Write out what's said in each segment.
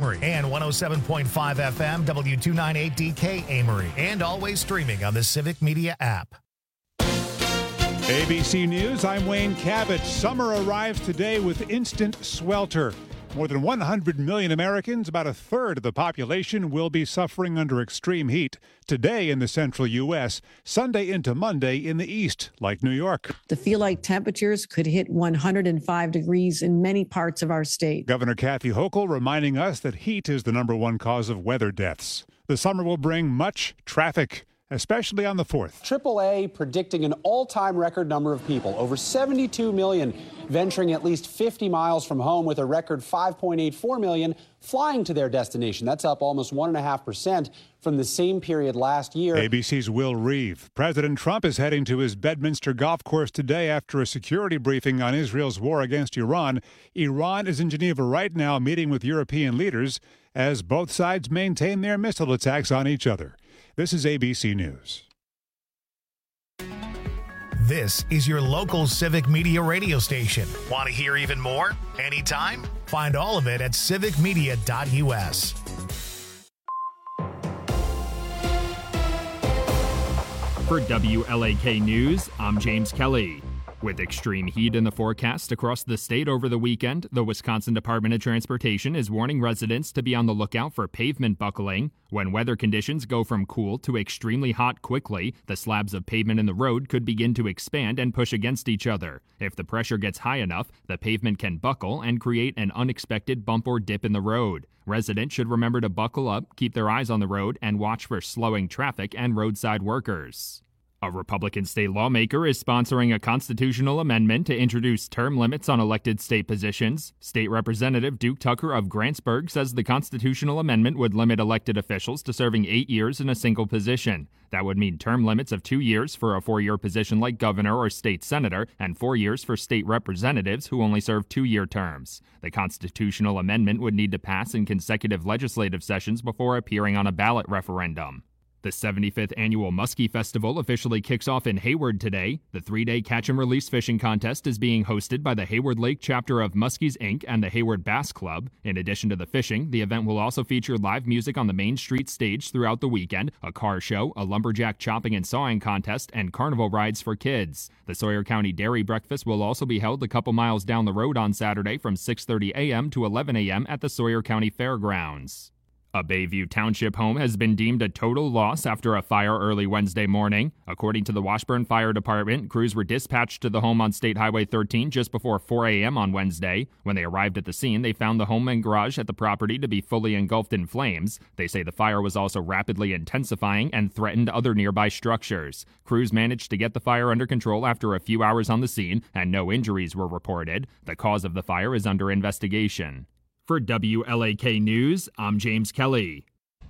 Amory, and 107.5 FM W298DK Amory, and always streaming on the Civic Media app. ABC News, I'm Wayne Cabot. Summer arrives today with instant swelter. More than 100 million Americans, about a third of the population, will be suffering under extreme heat today in the central U.S., Sunday into Monday in the east, like New York. The feel-like temperatures could hit 105 degrees in many parts of our state. Governor Kathy Hochul reminding us that heat is the number one cause of weather deaths. The summer will bring much traffic, especially on the 4th. AAA predicting an all-time record number of people, over 72 million venturing at least 50 miles from home, with a record 5.84 million flying to their destination. That's up almost 1.5% from the same period last year. ABC's Will Reeve. President Trump is heading to his Bedminster golf course today after a security briefing on Israel's war against Iran. Iran is in Geneva right now meeting with European leaders as both sides maintain their missile attacks on each other. This is ABC News. This is your local Civic Media radio station. Want to hear even more? Anytime? Find all of it at civicmedia.us. For WLAK News, I'm James Kelly. With extreme heat in the forecast across the state over the weekend, the Wisconsin Department of Transportation is warning residents to be on the lookout for pavement buckling. When weather conditions go from cool to extremely hot quickly, the slabs of pavement in the road could begin to expand and push against each other. If the pressure gets high enough, the pavement can buckle and create an unexpected bump or dip in the road. Residents should remember to buckle up, keep their eyes on the road, and watch for slowing traffic and roadside workers. A Republican state lawmaker is sponsoring a constitutional amendment to introduce term limits on elected state positions. State Representative Duke Tucker of Grantsburg says the constitutional amendment would limit elected officials to serving 8 years in a single position. That would mean term limits of 2 years for a 4-year position like governor or state senator, and 4 years for state representatives who only serve 2-year terms. The constitutional amendment would need to pass in consecutive legislative sessions before appearing on a ballot referendum. The 75th Annual Muskie Festival officially kicks off in Hayward today. The 3-day catch-and-release fishing contest is being hosted by the Hayward Lake chapter of Muskies, Inc. and the Hayward Bass Club. In addition to the fishing, the event will also feature live music on the Main Street stage throughout the weekend, a car show, a lumberjack chopping and sawing contest, and carnival rides for kids. The Sawyer County Dairy Breakfast will also be held a couple miles down the road on Saturday from 6:30 a.m. to 11 a.m. at the Sawyer County Fairgrounds. A Bayview Township home has been deemed a total loss after a fire early Wednesday morning. According to the Washburn Fire Department, crews were dispatched to the home on State Highway 13 just before 4 a.m. on Wednesday. When they arrived at the scene, they found the home and garage at the property to be fully engulfed in flames. They say the fire was also rapidly intensifying and threatened other nearby structures. Crews managed to get the fire under control after a few hours on the scene, and no injuries were reported. The cause of the fire is under investigation. For WLAK News, I'm James Kelly.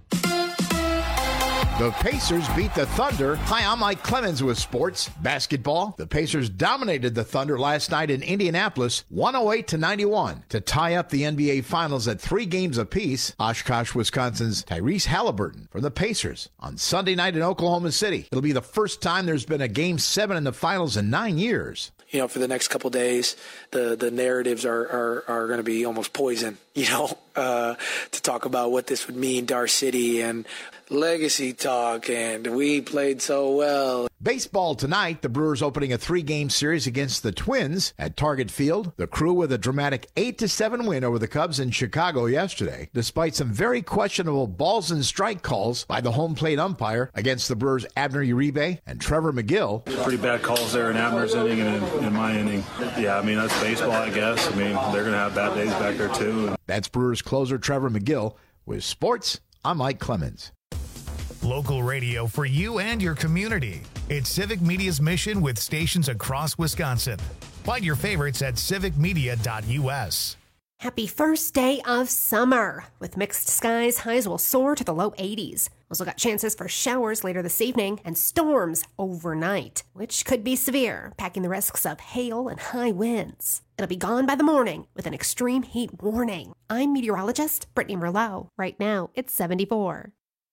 The Pacers beat the Thunder. Hi, I'm Mike Clemens with sports. Basketball. The Pacers dominated the Thunder last night in Indianapolis, 108-91, to tie up the NBA Finals at 3 games apiece. Oshkosh, Wisconsin's Tyrese Halliburton from the Pacers on Sunday night in Oklahoma City. It'll be the first time there's been a Game 7 in the Finals in 9 years. You know, for the next couple of days, the narratives are going to be almost poison, to talk about what this would mean to our city and legacy talk, and we played so well. Baseball tonight, the Brewers opening a 3-game series against the Twins at Target Field. The Crew with a dramatic 8-7 win over the Cubs in Chicago yesterday, despite some very questionable balls and strike calls by the home plate umpire against the Brewers' Abner Uribe and Trevor McGill. Pretty bad calls there in Abner's inning and in my inning. Yeah, that's baseball, I guess. They're going to have bad days back there, too. That's Brewers closer Trevor McGill. With sports, I'm Mike Clemens. Local radio for you and your community. It's Civic Media's mission with stations across Wisconsin. Find your favorites at civicmedia.us. Happy first day of summer. With mixed skies, highs will soar to the low 80s. Also got chances for showers later this evening and storms overnight, which could be severe, packing the risks of hail and high winds. It'll be gone by the morning with an extreme heat warning. I'm meteorologist Brittany Merlot. Right now, it's 74.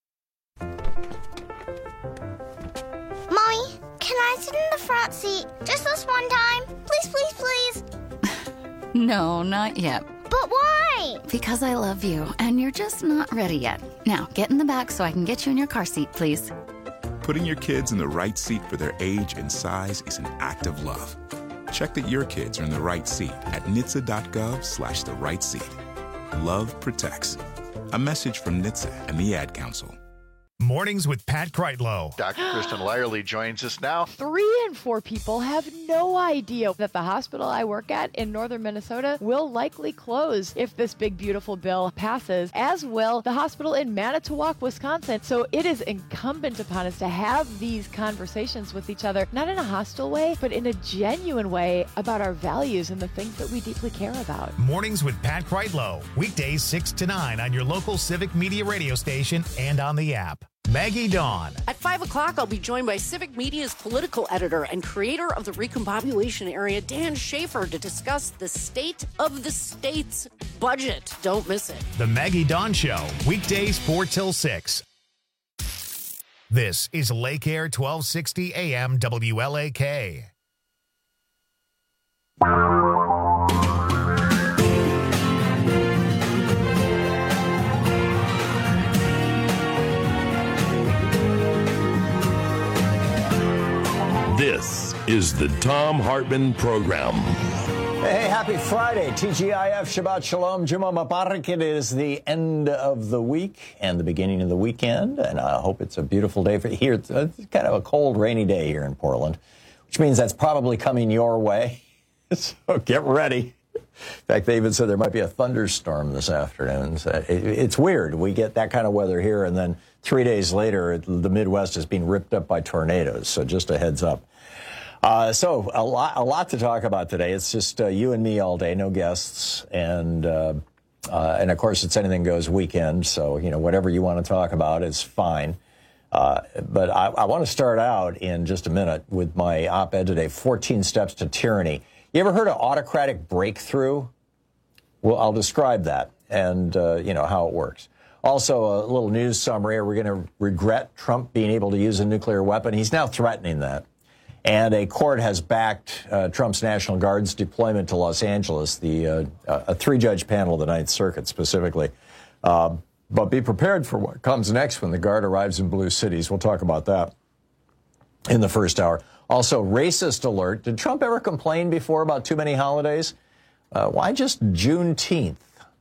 Mommy, can I sit in the front seat just this one time? Please, please, please. No, not yet. But why? Because I love you, and you're just not ready yet. Now, get in the back so I can get you in your car seat, please. Putting your kids in the right seat for their age and size is an act of love. Check that your kids are in the right seat at NHTSA.gov/the right seat. Love protects. A message from NHTSA and the Ad Council. Mornings with Pat Kreitlow. Dr. Kristen Lyerly joins us now. 3 in 4 people have no idea that the hospital I work at in northern Minnesota will likely close if this big, beautiful bill passes, as will the hospital in Manitowoc, Wisconsin. So it is incumbent upon us to have these conversations with each other, not in a hostile way, but in a genuine way about our values and the things that we deeply care about. Mornings with Pat Kreitlow. Weekdays 6 to 9 on your local Civic Media radio station and on the app. Maggie Dawn. At 5 o'clock, I'll be joined by Civic Media's political editor and creator of the Recombobulation Area, Dan Schaefer, to discuss the state of the state's budget. Don't miss it. The Maggie Dawn Show, weekdays 4 till 6. This is Lake Air 1260 AM WLAK. This is the Thom Hartmann Program. Hey, happy Friday. TGIF, Shabbat Shalom, Juma Mubarak. It is the end of the week and the beginning of the weekend, and I hope it's a beautiful day for here. It's kind of a cold, rainy day here in Portland, which means that's probably coming your way. So get ready. In fact, they even said there might be a thunderstorm this afternoon. So it's weird. We get that kind of weather here, and then 3 days later, the Midwest is being ripped up by tornadoes. So just a heads up. So a lot to talk about today. It's just you and me all day, no guests, and of course it's anything goes weekend. So whatever you want to talk about is fine. But I want to start out in just a minute with my op-ed today: 14 Steps to Tyranny. You ever heard of autocratic breakthrough? Well, I'll describe that and, how it works. Also, a little news summary. Are we going to regret Trump being able to use a nuclear weapon? He's now threatening that. And a court has backed Trump's National Guard's deployment to Los Angeles, a 3-judge panel of the Ninth Circuit specifically. But be prepared for what comes next when the Guard arrives in blue cities. We'll talk about that in the first hour. Also, racist alert. Did Trump ever complain before about too many holidays? Why just Juneteenth?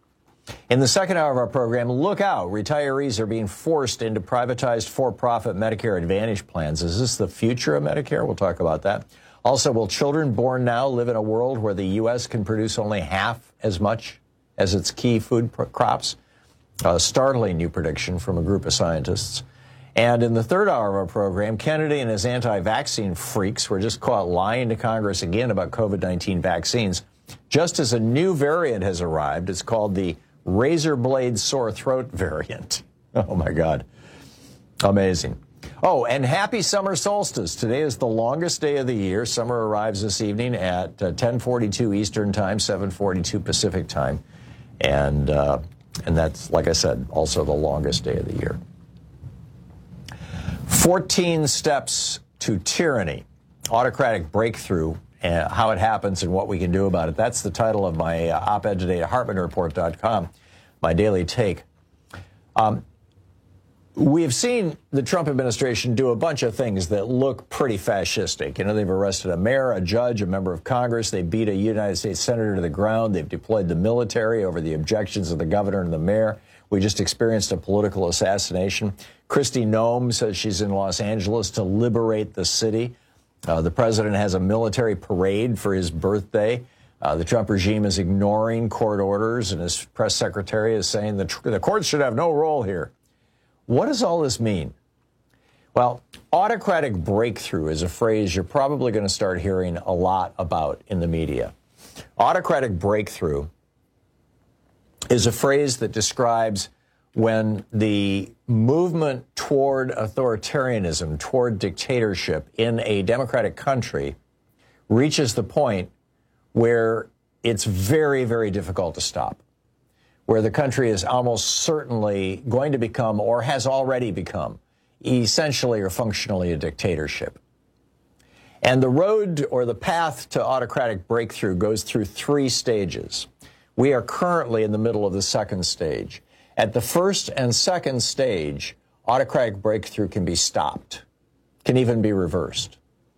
In the second hour of our program, look out. Retirees are being forced into privatized for-profit Medicare Advantage plans. Is this the future of Medicare? We'll talk about that. Also, will children born now live in a world where the U.S. can produce only half as much as its key food crops? A startling new prediction from a group of scientists. And in the third hour of our program, Kennedy and his anti-vaccine freaks were just caught lying to Congress again about COVID-19 vaccines. Just as a new variant has arrived, it's called the razor blade sore throat variant. Oh, my God. Amazing. Oh, and happy summer solstice. Today is the longest day of the year. Summer arrives this evening at 10:42 Eastern Time, 7:42 Pacific Time. And that's, like I said, also the longest day of the year. 14 Steps to Tyranny, Autocratic Breakthrough, how it happens and what we can do about it. That's the title of my op-ed today at HartmannReport.com, my daily take. We have seen the Trump administration do a bunch of things that look pretty fascistic. They've arrested a mayor, a judge, a member of Congress. They beat a United States senator to the ground. They've deployed the military over the objections of the governor and the mayor. We just experienced a political assassination. Kristi Noem says she's in Los Angeles to liberate the city. The president has a military parade for his birthday. The Trump regime is ignoring court orders, and his press secretary is saying the courts should have no role here. What does all this mean? Well, autocratic breakthrough is a phrase you're probably going to start hearing a lot about in the media. Autocratic breakthrough is a phrase that describes when the movement toward authoritarianism, toward dictatorship in a democratic country reaches the point where it's very, very difficult to stop, where the country is almost certainly going to become, or has already become, essentially or functionally a dictatorship. And the road or the path to autocratic breakthrough goes through 3 stages. We are currently in the middle of the second stage. At the first and second stage, autocratic breakthrough can be stopped, can even be reversed.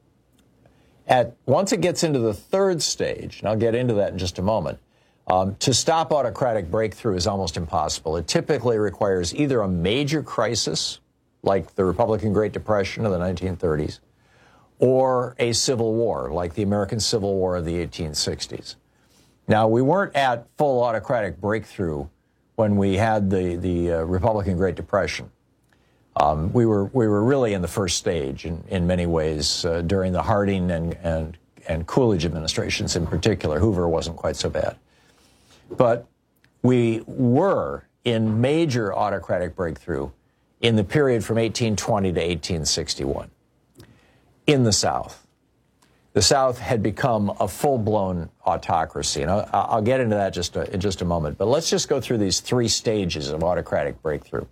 Once it gets into the third stage, and I'll get into that in just a moment, to stop autocratic breakthrough is almost impossible. It typically requires either a major crisis, like the Republican Great Depression of the 1930s, or a civil war, like the American Civil War of the 1860s. Now, we weren't at full autocratic breakthrough when we had the Republican Great Depression. We were really in the first stage in many ways during the Harding and Coolidge administrations in particular. Hoover wasn't quite so bad. But we were in major autocratic breakthrough in the period from 1820 to 1861 in the South. The South had become a full-blown autocracy, and I'll get into that in just a moment. But let's just go through these three stages of autocratic breakthrough.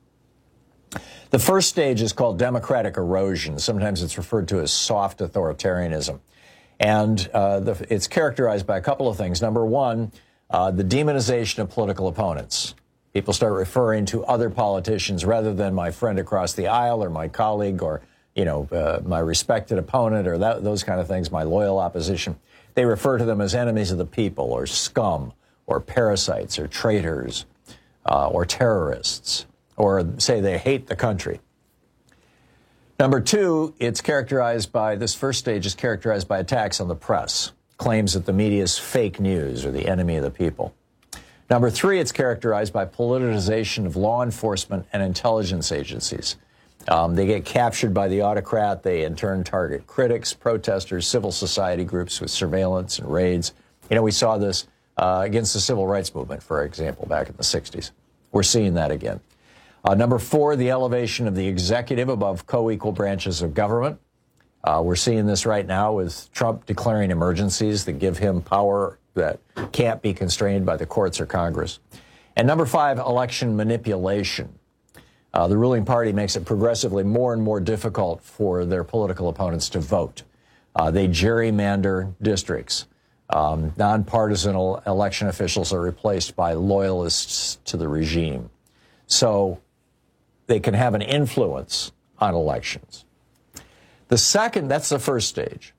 The first stage is called democratic erosion. Sometimes it's referred to as soft authoritarianism. And it's characterized by a couple of things. Number one, the demonization of political opponents. People start referring to other politicians rather than my friend across the aisle or my colleague or my respected opponent or those kind of things, my loyal opposition. They refer to them as enemies of the people or scum or parasites or traitors or terrorists, or say they hate the country. Number two, this first stage is characterized by attacks on the press, claims that the media is fake news or the enemy of the people. Number three, it's characterized by politicization of law enforcement and intelligence agencies. They get captured by the autocrat. They, in turn, target critics, protesters, civil society groups with surveillance and raids. We saw this against the civil rights movement, for example, back in the 60s. We're seeing that again. Number four, the elevation of the executive above co-equal branches of government. We're seeing this right now with Trump declaring emergencies that give him power that can't be constrained by the courts or Congress. And number five, election manipulation. The ruling party makes it progressively more and more difficult for their political opponents to vote. They gerrymander districts. Nonpartisan election officials are replaced by loyalists to the regime. So they can have an influence on elections. The second, that's the first stage.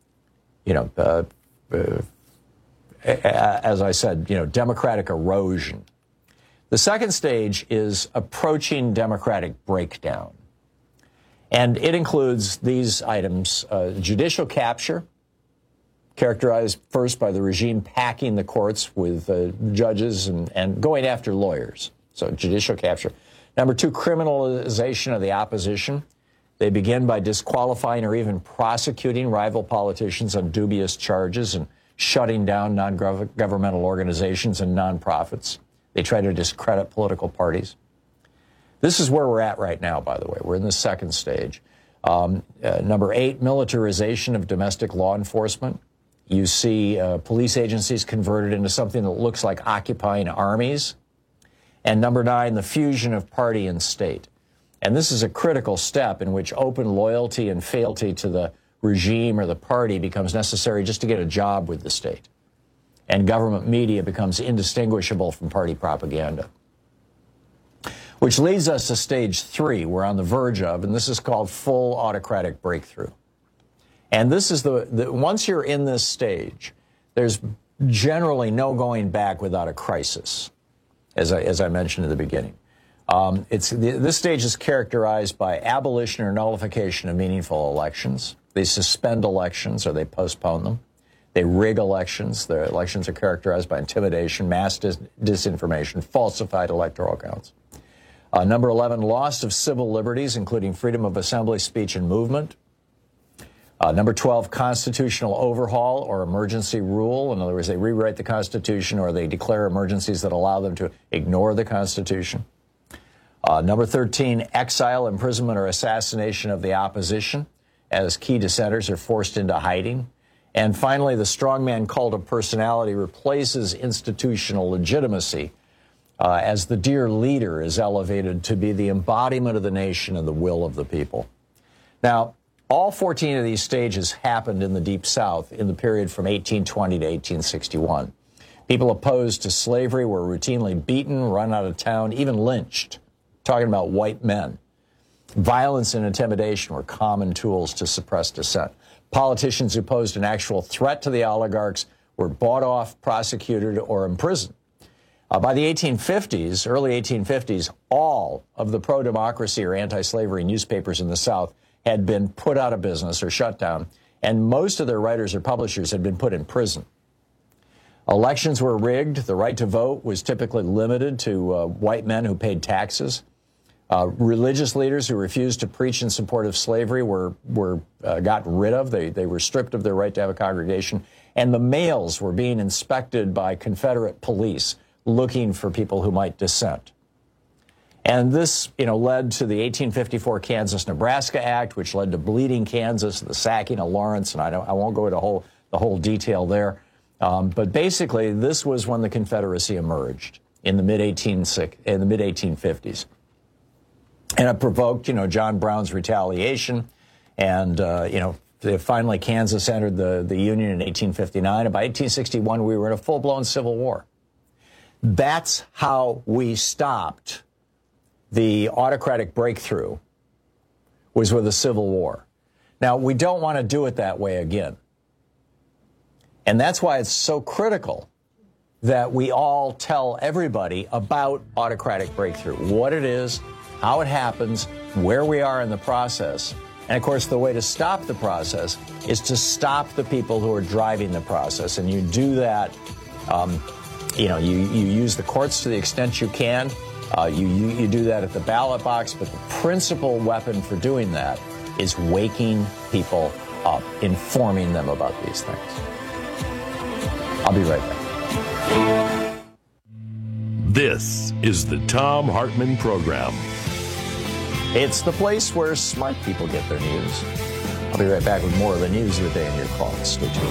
As I said, democratic erosion. The second stage is approaching democratic breakdown. And it includes these items: judicial capture, characterized first by the regime packing the courts with judges and going after lawyers. So judicial capture. Number two, criminalization of the opposition. They begin by disqualifying or even prosecuting rival politicians on dubious charges and shutting down non-governmental organizations and nonprofits. They try to discredit political parties. This is where we're at right now, by the way. We're in the second stage. Number eight, militarization of domestic law enforcement. You see police agencies converted into something that looks like occupying armies. And number nine, the fusion of party and state. And this is a critical step in which open loyalty and fealty to the regime or the party becomes necessary just to get a job with the state. And government media becomes indistinguishable from party propaganda. Which leads us to stage three, we're on the verge of, and this is called full autocratic breakthrough. And this is once you're in this stage, there's generally no going back without a crisis, as I mentioned in the beginning. This stage is characterized by abolition or nullification of meaningful elections. They suspend elections or they postpone them. They rig elections. Their elections are characterized by intimidation, mass disinformation, falsified electoral counts. Number 11, loss of civil liberties, including freedom of assembly, speech, and movement. Number 12, constitutional overhaul or emergency rule. In other words, they rewrite the Constitution or they declare emergencies that allow them to ignore the Constitution. Number 13, exile, imprisonment, or assassination of the opposition as key dissenters are forced into hiding. And finally, the strongman cult of personality replaces institutional legitimacy as the dear leader is elevated to be the embodiment of the nation and the will of the people. Now, all 14 of these stages happened in the Deep South in the period from 1820 to 1861. People opposed to slavery were routinely beaten, run out of town, even lynched. Talking about white men. Violence and intimidation were common tools to suppress dissent. Politicians who posed an actual threat to the oligarchs were bought off, prosecuted, or imprisoned. By the 1850s, early 1850s, all of the pro-democracy or anti-slavery newspapers in the South had been put out of business or shut down, and most of their writers or publishers had been put in prison. Elections were rigged. The right to vote was typically limited to white men who paid taxes. Religious leaders who refused to preach in support of slavery were got rid of. They were stripped of their right to have a congregation. And the mails were being inspected by Confederate police looking for people who might dissent. And this, led to the 1854 Kansas-Nebraska Act, which led to Bleeding Kansas, the sacking of Lawrence, and I won't go into the whole detail there. But basically, this was when the Confederacy emerged in the mid-1850s. And it provoked, John Brown's retaliation. And, finally Kansas entered the Union in 1859. And by 1861, we were in a full-blown civil war. That's how we stopped the autocratic breakthrough, was with a civil war. Now, we don't want to do it that way again. And that's why it's so critical that we all tell everybody about autocratic breakthrough, what it is, how it happens, where we are in the process. And, of course, the way to stop the process is to stop the people who are driving the process. And you do that, you use the courts to the extent you can. You do that at the ballot box. But the principal weapon for doing that is waking people up, informing them about these things. I'll be right back. This is the Thom Hartmann Program. It's the place where smart people get their news. I'll be right back with more of the news of the day in your calls. Stay tuned.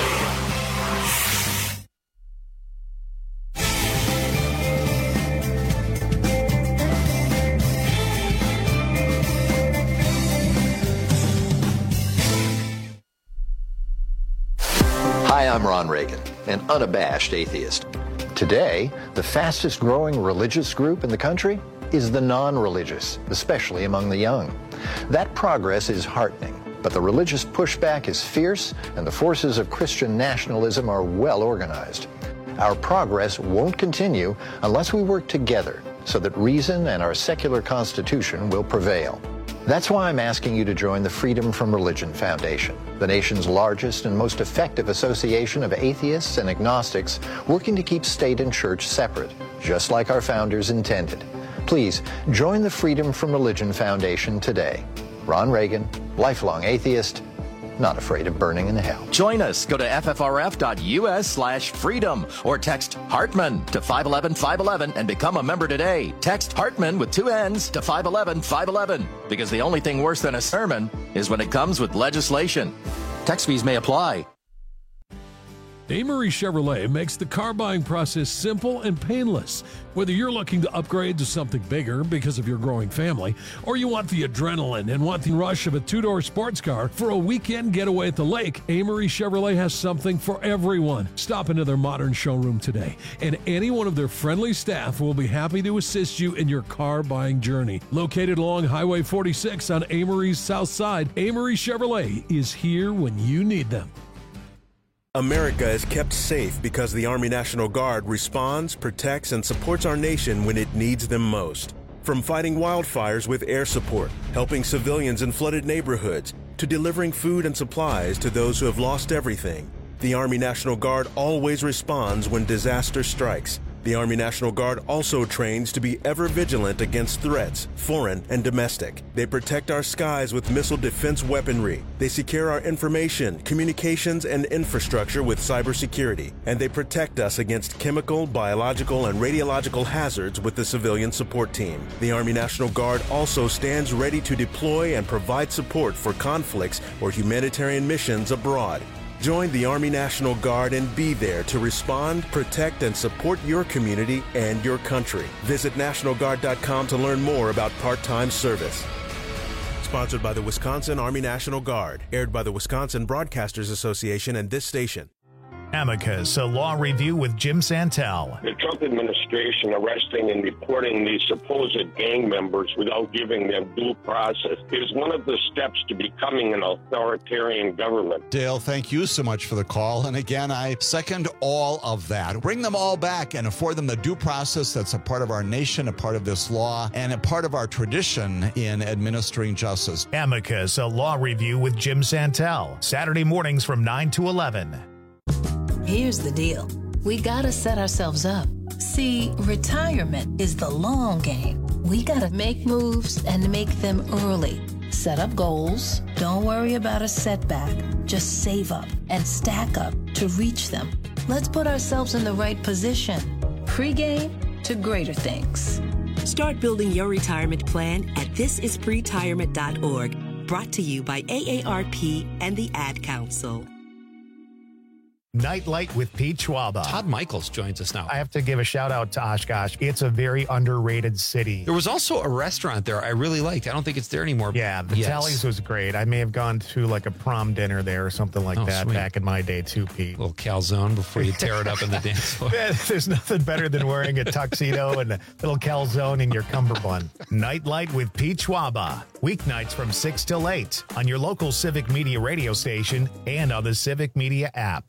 Hi, I'm Ron Reagan, an unabashed atheist. Today, the fastest growing religious group in the country is the non-religious, especially among the young. That progress is heartening, but the religious pushback is fierce and the forces of Christian nationalism are well organized. Our progress won't continue unless we work together so that reason and our secular constitution will prevail. That's why I'm asking you to join the Freedom from Religion Foundation, the nation's largest and most effective association of atheists and agnostics working to keep state and church separate, just like our founders intended. Please join the Freedom from Religion Foundation today. Ron Reagan, lifelong atheist, not afraid of burning in hell. Join us. Go to ffrf.us/freedom or text Hartmann to 511-511 and become a member today. Text Hartmann with 2 N's to 511-511 because the only thing worse than a sermon is when it comes with legislation. Text fees may apply. Amory Chevrolet makes the car buying process simple and painless. Whether you're looking to upgrade to something bigger because of your growing family, or you want the adrenaline and want the rush of a two-door sports car for a weekend getaway at the lake, Amory Chevrolet has something for everyone. Stop into their modern showroom today, and any one of their friendly staff will be happy to assist you in your car buying journey. Located along Highway 46 on Amory's south side, Amory Chevrolet is here when you need them. America is kept safe because the Army National Guard responds, protects, and supports our nation when it needs them most. From fighting wildfires with air support, helping civilians in flooded neighborhoods, to delivering food and supplies to those who have lost everything, the Army National Guard always responds when disaster strikes. The Army National Guard also trains to be ever vigilant against threats, foreign and domestic. They protect our skies with missile defense weaponry. They secure our information, communications, and infrastructure with cybersecurity. And they protect us against chemical, biological, and radiological hazards with the civilian support team. The Army National Guard also stands ready to deploy and provide support for conflicts or humanitarian missions abroad. Join the Army National Guard and be there to respond, protect, and support your community and your country. Visit NationalGuard.com to learn more about part-time service. Sponsored by the Wisconsin Army National Guard. Aired by the Wisconsin Broadcasters Association and this station. Amicus, a law review with Jim Santel. The Trump administration arresting and deporting these supposed gang members without giving them due process is one of the steps to becoming an authoritarian government. Dale, thank you so much for the call. And again, I second all of that. Bring them all back and afford them the due process that's a part of our nation, a part of this law, and a part of our tradition in administering justice. Amicus, a law review with Jim Santel. Saturday mornings from 9 to 11. Here's the deal. We gotta set ourselves up. See, retirement is the long game. We gotta make moves and make them early. Set up goals. Don't worry about a setback. Just save up and stack up to reach them. Let's put ourselves in the right position. Pre-game to greater things. Start building your retirement plan at thisispretirement.org. Brought to you by AARP and the Ad Council. Nightlight with Pete Schwaba. Todd Michaels joins us now. I have to give a shout out to Oshkosh. It's a very underrated city. There was also a restaurant there I really liked. I don't think it's there anymore. Yeah, the Tallies was great. I may have gone to like a prom dinner there or something like that back in my day too, Pete. A little calzone before you tear it up in the dance floor. There's nothing better than wearing a tuxedo and a little calzone in your cummerbund. Nightlight with Pete Schwaba. Weeknights from 6 till 8 on your local Civic Media radio station and on the Civic Media app.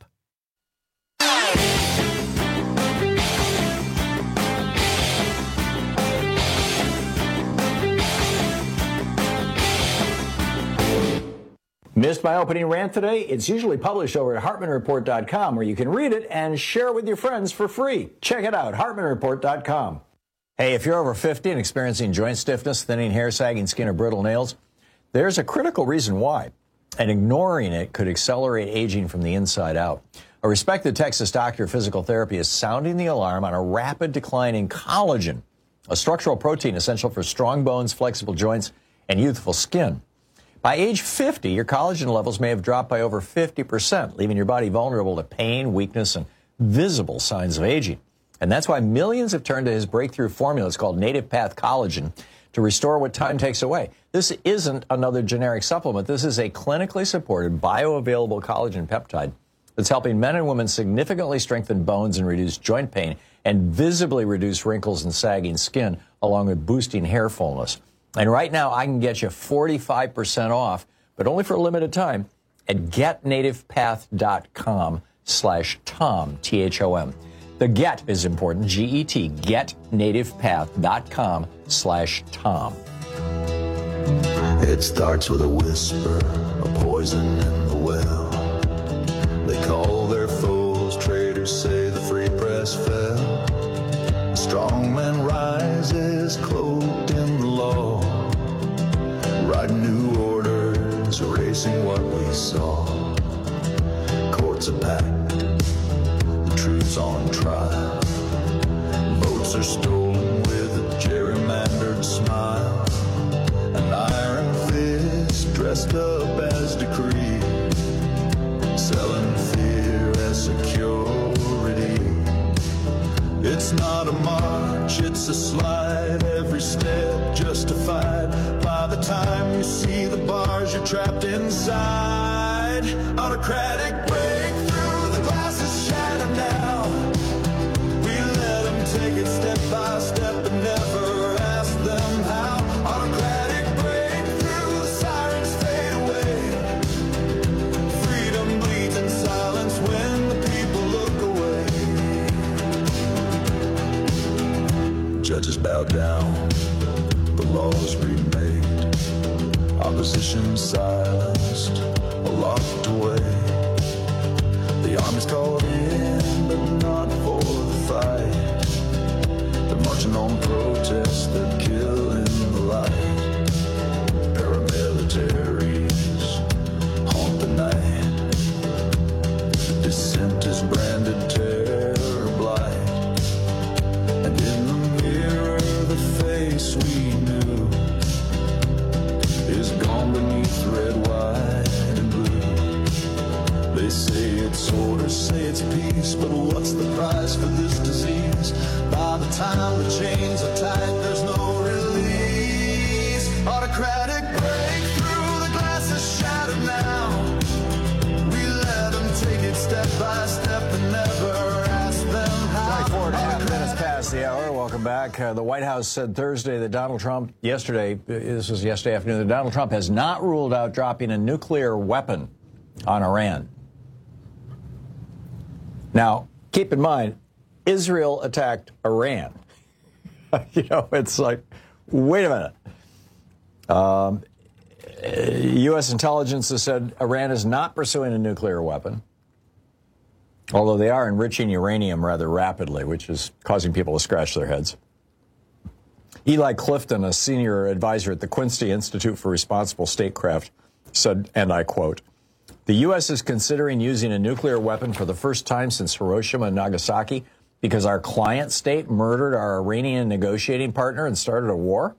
Missed my opening rant today? It's usually published over at HartmanReport.com, where you can read it and share it with your friends for free. Check it out, HartmanReport.com. Hey, if you're over 50 and experiencing joint stiffness, thinning hair, sagging skin, or brittle nails, there's a critical reason why, and ignoring it could accelerate aging from the inside out. A respected Texas doctor of physical therapy is sounding the alarm on a rapid decline in collagen, a structural protein essential for strong bones, flexible joints, and youthful skin. By age 50, your collagen levels may have dropped by over 50%, leaving your body vulnerable to pain, weakness, and visible signs of aging. And that's why millions have turned to his breakthrough formula. It's called Native Path Collagen to restore what time takes away. This isn't another generic supplement. This is a clinically supported, bioavailable collagen peptide that's helping men and women significantly strengthen bones and reduce joint pain and visibly reduce wrinkles and sagging skin, along with boosting hair fullness. And right now, I can get you 45% off, but only for a limited time, at getnativepath.com/Tom, T-H-O-M. The get is important, G-E-T, getnativepath.com/Tom. It starts with a whisper, a poison in the well. They call their foes traitors, say the free press fell. A strong man rises, cloaked in the law, writing new orders, erasing what we saw. Courts are packed, the truth's on trial. Votes are stolen with a gerrymandered smile. An iron fist dressed up as decree, selling fear as security. It's not a march, it's a slide, every step justified. By the time you see the bars, you're trapped inside. Autocratic breakthrough, the glass is shattered now. We let them take it step by step and never ask them how. Autocratic breakthrough, the sirens fade away. Freedom bleeds in silence when the people look away. Judges bow down, the laws remade. Opposition silenced or locked away. The army's called in, but not for the fight. They're marching on protests that kill in the light. Paramilitaries haunt the night. Dissent is branded terror blight. And in the mirror, the face we knew is gone beneath red, white, and blue. They say it's order, say it's peace, but what's the price for this disease? By the time the chains are tight, past the hour. Welcome back. The White House said Thursday that Donald Trump, this was yesterday afternoon, that Donald Trump has not ruled out dropping a nuclear weapon on Iran. Now, keep in mind, Israel attacked Iran. It's like, wait a minute. U.S. intelligence has said Iran is not pursuing a nuclear weapon, although they are enriching uranium rather rapidly, which is causing people to scratch their heads. Eli Clifton, a senior advisor at the Quincy Institute for Responsible Statecraft, said, and I quote, "The U.S. is considering using a nuclear weapon for the first time since Hiroshima and Nagasaki because our client state murdered our Iranian negotiating partner and started a war?"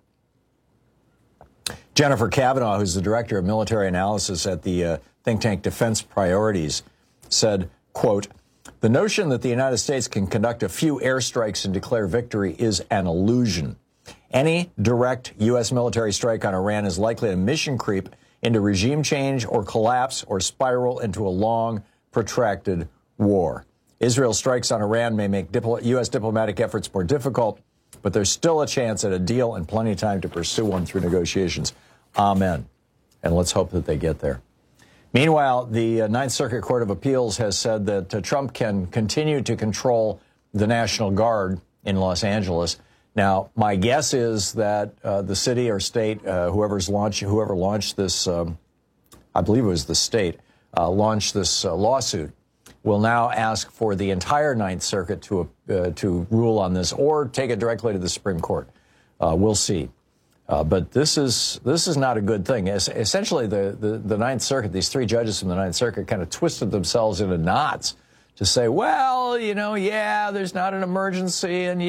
Jennifer Kavanaugh, who's the director of military analysis at the think tank Defense Priorities, said, quote, "The notion that the United States can conduct a few airstrikes and declare victory is an illusion. Any direct U.S. military strike on Iran is likely to mission creep into regime change or collapse or spiral into a long, protracted war. Israel's strikes on Iran may make U.S. diplomatic efforts more difficult, but there's still a chance at a deal and plenty of time to pursue one through negotiations. Amen. And let's hope that they get there." Meanwhile, the Ninth Circuit Court of Appeals has said that Trump can continue to control the National Guard in Los Angeles. Now, my guess is that the city or state, whoever launched this, I believe it was the state, launched this lawsuit, will now ask for the entire Ninth Circuit to rule on this or take it directly to the Supreme Court. We'll see. But this is not a good thing. Essentially, the Ninth Circuit, these three judges from the Ninth Circuit kind of twisted themselves into knots to say, well, there's not an emergency, and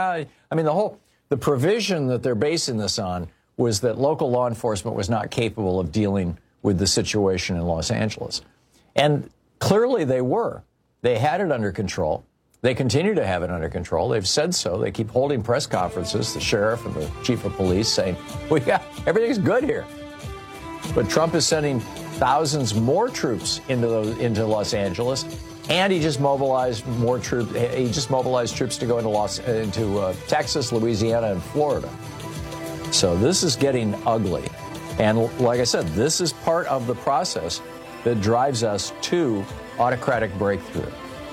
the provision that they're basing this on was that local law enforcement was not capable of dealing with the situation in Los Angeles. And clearly they were. They had it under control. They continue to have it under control. They've said so. They keep holding press conferences, the sheriff and the chief of police, saying, everything's good here. But Trump is sending thousands more troops into Los Angeles, and he just mobilized more troops. He just mobilized troops to go into Texas, Louisiana, and Florida. So this is getting ugly. And like I said, this is part of the process that drives us to autocratic breakthrough.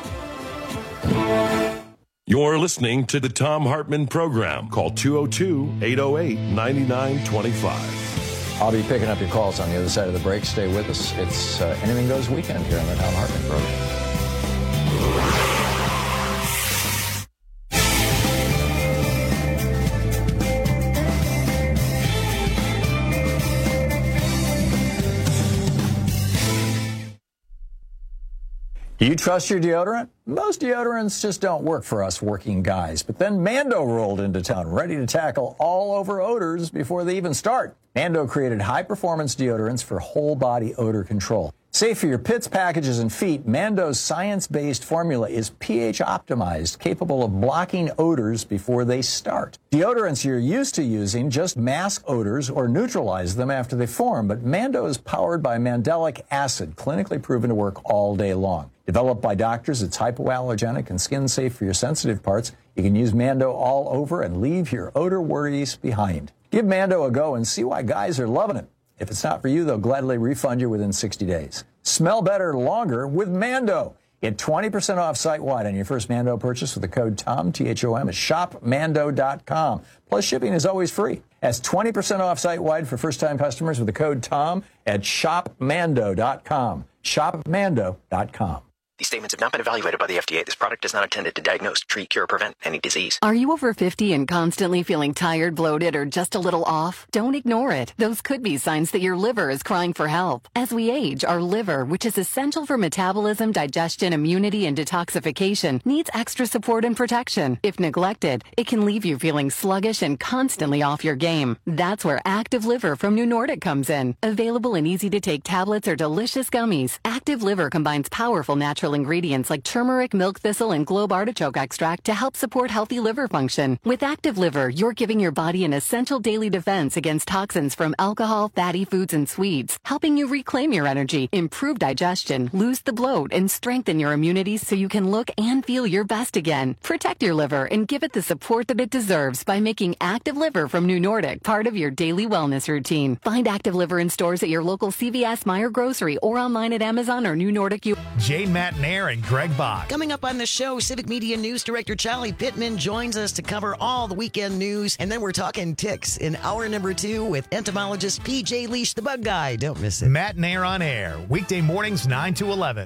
You're listening to the Thom Hartmann Program. Call 202-808-9925. I'll be picking up your calls on the other side of the break. Stay with us. It's Anything Goes Weekend here on the Thom Hartmann Program. Do you trust your deodorant? Most deodorants just don't work for us working guys. But then Mando rolled into town, ready to tackle all over odors before they even start. Mando created high-performance deodorants for whole-body odor control. Safe for your pits, packages, and feet, Mando's science-based formula is pH-optimized, capable of blocking odors before they start. Deodorants you're used to using just mask odors or neutralize them after they form, but Mando is powered by mandelic acid, clinically proven to work all day long. Developed by doctors, it's hypoallergenic and skin-safe for your sensitive parts. You can use Mando all over and leave your odor worries behind. Give Mando a go and see why guys are loving it. If it's not for you, they'll gladly refund you within 60 days. Smell better longer with Mando. Get 20% off site-wide on your first Mando purchase with the code TOM, T-H-O-M, at shopmando.com. Plus, shipping is always free. That's 20% off site-wide for first-time customers with the code TOM at shopmando.com. Shopmando.com. These statements have not been evaluated by the FDA. This product is not intended to diagnose, treat, cure, or prevent any disease. Are you over 50 and constantly feeling tired, bloated, or just a little off? Don't ignore it. Those could be signs that your liver is crying for help. As we age, our liver, which is essential for metabolism, digestion, immunity, and detoxification, needs extra support and protection. If neglected, it can leave you feeling sluggish and constantly off your game. That's where Active Liver from New Nordic comes in. Available in easy-to-take tablets or delicious gummies, Active Liver combines powerful natural essential ingredients like turmeric, milk thistle, and globe artichoke extract to help support healthy liver function. With Active Liver, you're giving your body an essential daily defense against toxins from alcohol, fatty foods, and sweets, helping you reclaim your energy, improve digestion, lose the bloat, and strengthen your immunity so you can look and feel your best again. Protect your liver and give it the support that it deserves by making Active Liver from New Nordic part of your daily wellness routine. Find Active Liver in stores at your local CVS, Meijer Grocery, or online at Amazon or New Nordic. Jay Matnair and Greg Bach. Coming up on the show, Civic Media News Director Charlie Pittman joins us to cover all the weekend news, and then we're talking ticks in hour number 2 with entomologist PJ Leash, the bug guy. Don't miss it. Matnair on air, weekday mornings 9 to 11.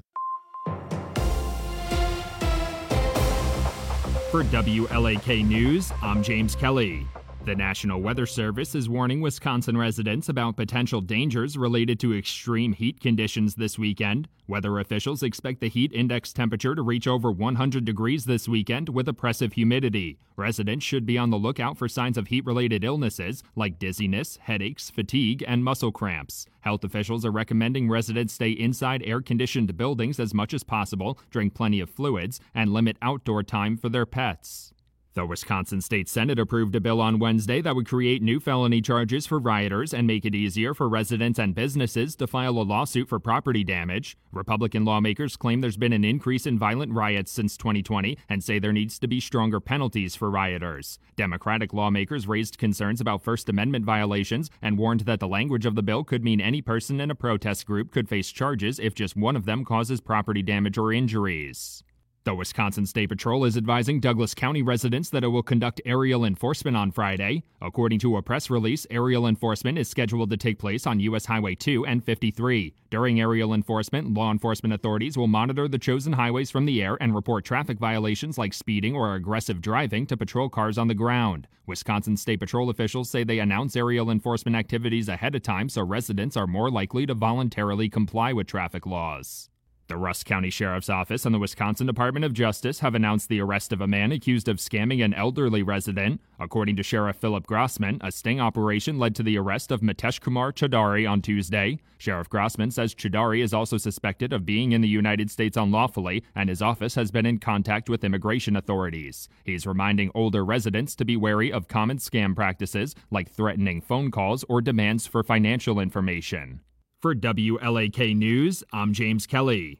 For WLAK News, I'm James Kelly. The National Weather Service is warning Wisconsin residents about potential dangers related to extreme heat conditions this weekend. Weather officials expect the heat index temperature to reach over 100 degrees this weekend with oppressive humidity. Residents should be on the lookout for signs of heat-related illnesses like dizziness, headaches, fatigue, and muscle cramps. Health officials are recommending residents stay inside air-conditioned buildings as much as possible, drink plenty of fluids, and limit outdoor time for their pets. The Wisconsin State Senate approved a bill on Wednesday that would create new felony charges for rioters and make it easier for residents and businesses to file a lawsuit for property damage. Republican lawmakers claim there's been an increase in violent riots since 2020 and say there needs to be stronger penalties for rioters. Democratic lawmakers raised concerns about First Amendment violations and warned that the language of the bill could mean any person in a protest group could face charges if just one of them causes property damage or injuries. The Wisconsin State Patrol is advising Douglas County residents that it will conduct aerial enforcement on Friday. According to a press release, aerial enforcement is scheduled to take place on U.S. Highway 2 and 53. During aerial enforcement, law enforcement authorities will monitor the chosen highways from the air and report traffic violations like speeding or aggressive driving to patrol cars on the ground. Wisconsin State Patrol officials say they announce aerial enforcement activities ahead of time so residents are more likely to voluntarily comply with traffic laws. The Rusk County Sheriff's Office and the Wisconsin Department of Justice have announced the arrest of a man accused of scamming an elderly resident. According to Sheriff Philip Grossman, a sting operation led to the arrest of Mitesh Kumar Chaudhary on Tuesday. Sheriff Grossman says Chaudhary is also suspected of being in the United States unlawfully, and his office has been in contact with immigration authorities. He's reminding older residents to be wary of common scam practices like threatening phone calls or demands for financial information. For WLAK News, I'm James Kelly.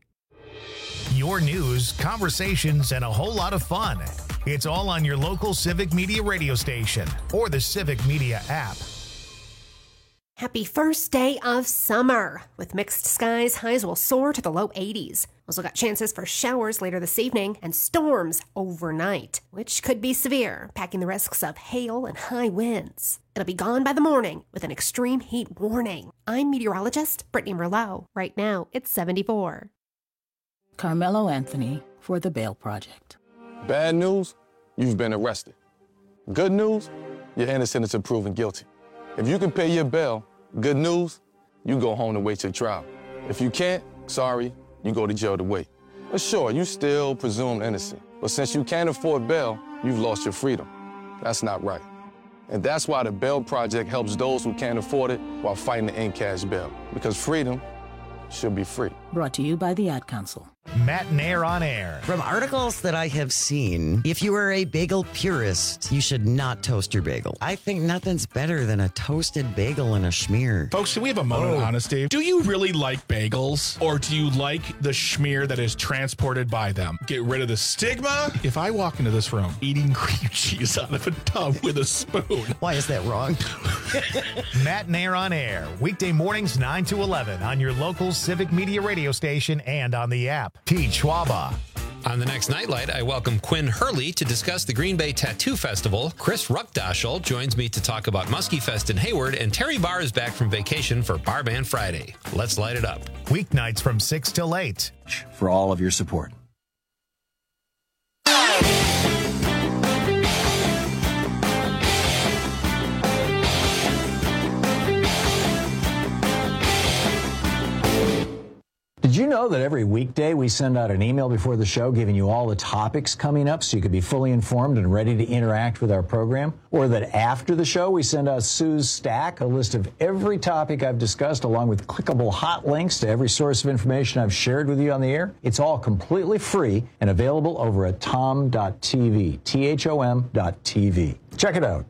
Your news, conversations, and a whole lot of fun. It's all on your local Civic Media radio station or the Civic Media app. Happy first day of summer. With mixed skies, highs will soar to the low 80s. Also got chances for showers later this evening and storms overnight, which could be severe, packing the risks of hail and high winds. It'll be gone by the morning with an extreme heat warning. I'm meteorologist Brittany Merlot. Right now, it's 74. Carmelo Anthony for The Bail Project. Bad news, you've been arrested. Good news, you're innocent until proven guilty. If you can pay your bail, good news, you go home to wait your trial. If you can't, sorry, you go to jail to wait. But sure, you still presumed innocent. But since you can't afford bail, you've lost your freedom. That's not right. And that's why the Bail Project helps those who can't afford it while fighting to end cash bail. Because freedom should be free. Brought to you by the Ad Council. Matnair on air. From articles that I have seen, if you are a bagel purist, you should not toast your bagel. I think nothing's better than a toasted bagel and a schmear. Folks, can we have a moment of honesty? Do you really like bagels, or do you like the schmear that is transported by them? Get rid of the stigma. If I walk into this room eating cream cheese out of a tub with a spoon. Why is that wrong? Matnair on air, weekday mornings 9 to 11 on your local Civic Media radio station and on the app. Pete Schwaba. On the next Nightlight, I welcome Quinn Hurley to discuss the Green Bay Tattoo Festival. Chris Ruckdaschel joins me to talk about Muskie Fest in Hayward, and Terry Barr is back from vacation for Bar Band Friday. Let's light it up. Weeknights from 6 till 8. For all of your support. Did you you know that every weekday we send out an email before the show giving you all the topics coming up so you can be fully informed and ready to interact with our program? Or that after the show we send out Sue's Stack, a list of every topic I've discussed along with clickable hot links to every source of information I've shared with you on the air? It's all completely free and available over at tom.tv, THOM.tv. Check it out.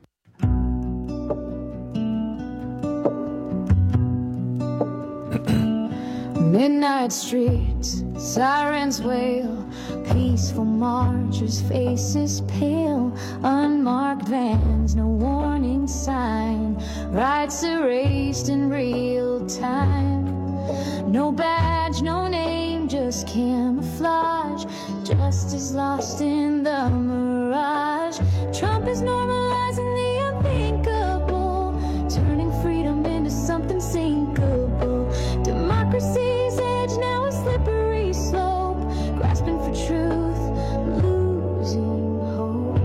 Midnight streets, sirens wail, peaceful marchers, faces pale, unmarked vans, no warning sign, rights erased in real time. No badge, no name, just camouflage, justice lost in the mirage. Trump is normalizing the unthinkable, turning freedom into something sinkable. Democracy's edge now a slippery slope, grasping for truth, losing hope.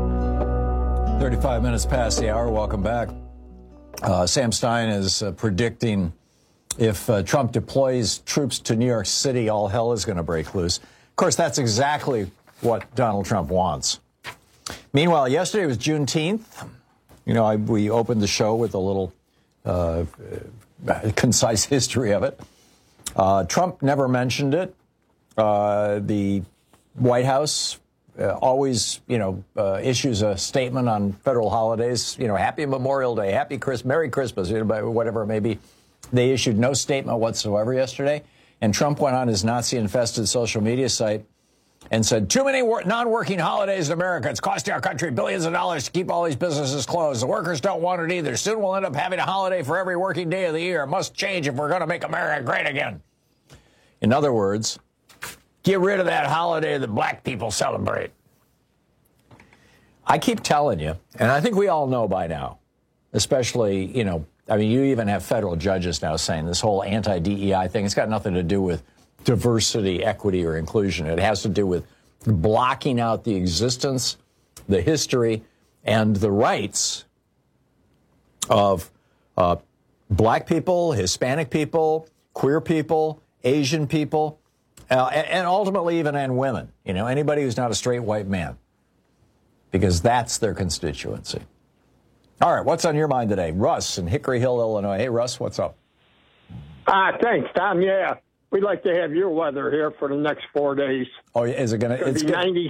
35 minutes past the hour. Welcome back. Sam Stein is predicting if Trump deploys troops to New York City, all hell is going to break loose. Of course, that's exactly what Donald Trump wants. Meanwhile, yesterday was Juneteenth. You know, we opened the show with a little concise history of it. Trump never mentioned it. The White House always, issues a statement on federal holidays. Happy Memorial Day, Merry Christmas, whatever it may be. They issued no statement whatsoever yesterday. And Trump went on his Nazi-infested social media site and said, too many non-working holidays in America. It's costing our country billions of dollars to keep all these businesses closed. The workers don't want it either. Soon we'll end up having a holiday for every working day of the year. It must change if we're going to make America great again. In other words, get rid of that holiday that black people celebrate. I keep telling you, and I think we all know by now, especially, you even have federal judges now saying this whole anti-DEI thing, it's got nothing to do with diversity, equity, or inclusion. It has to do with blocking out the existence, the history, and the rights of black people, Hispanic people, queer people, Asian people, and ultimately even women. Anybody who's not a straight white man, because that's their constituency. All right, what's on your mind today? Russ in Hickory Hill, Illinois. Hey, Russ, what's up? Thanks, Tom. Yeah, we'd like to have your weather here for the next 4 days. Oh, is it going to? It's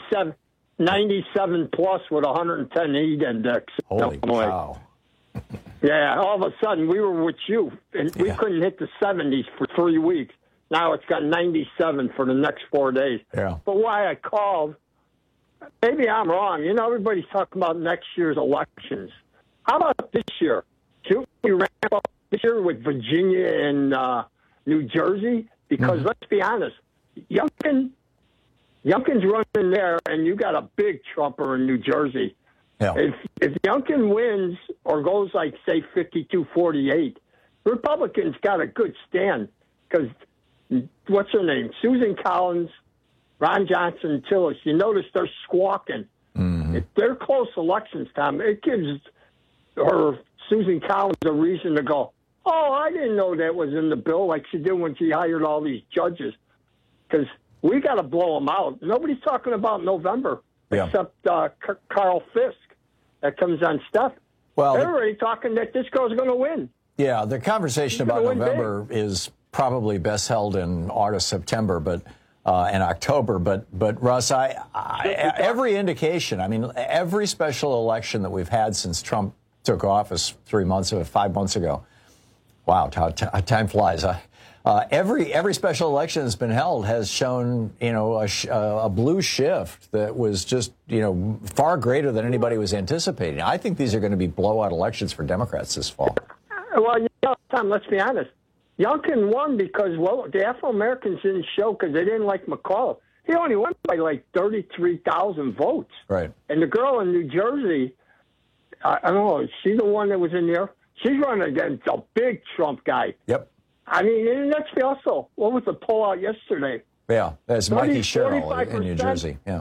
97 plus with 110 heat index. Holy cow. Yeah, all of a sudden we were with you, and we couldn't hit the 70s for 3 weeks. Now it's got 97 for the next 4 days. Yeah. But why I called, maybe I'm wrong. Everybody's talking about next year's elections. How about this year? Should we ramp up this year with Virginia and New Jersey? Because let's be honest, Youngkin's running there, and you got a big Trumper in New Jersey. Yeah. If Youngkin wins or goes like, say, 52-48, Republicans got a good stand because, what's her name? Susan Collins, Ron Johnson, Tillis. You notice they're squawking. Mm-hmm. If they're close elections, Tom, it gives her, Susan Collins, a reason to go, oh, I didn't know that was in the bill, like she did when she hired all these judges. Because we got to blow them out. Nobody's talking about November except Carl Fisk that comes on stuff. Well, they're already talking that this girl's going to win. Yeah, the conversation about November is probably best held in August, September, and October. But Russ, every indication, every special election that we've had since Trump took office 5 months ago. Wow, how time flies. Every special election that's been held has shown, a blue shift that was just, far greater than anybody was anticipating. I think these are going to be blowout elections for Democrats this fall. Well, Tom, let's be honest. Youngkin won because, the Afro-Americans didn't show because they didn't like McCall. He only won by like 33,000 votes. Right. And the girl in New Jersey, I don't know, is she the one that was in there? She's running against a big Trump guy. Yep. And let's be also, what was the poll out yesterday? Yeah, that's Mikey Sherrill in New Jersey. Yeah.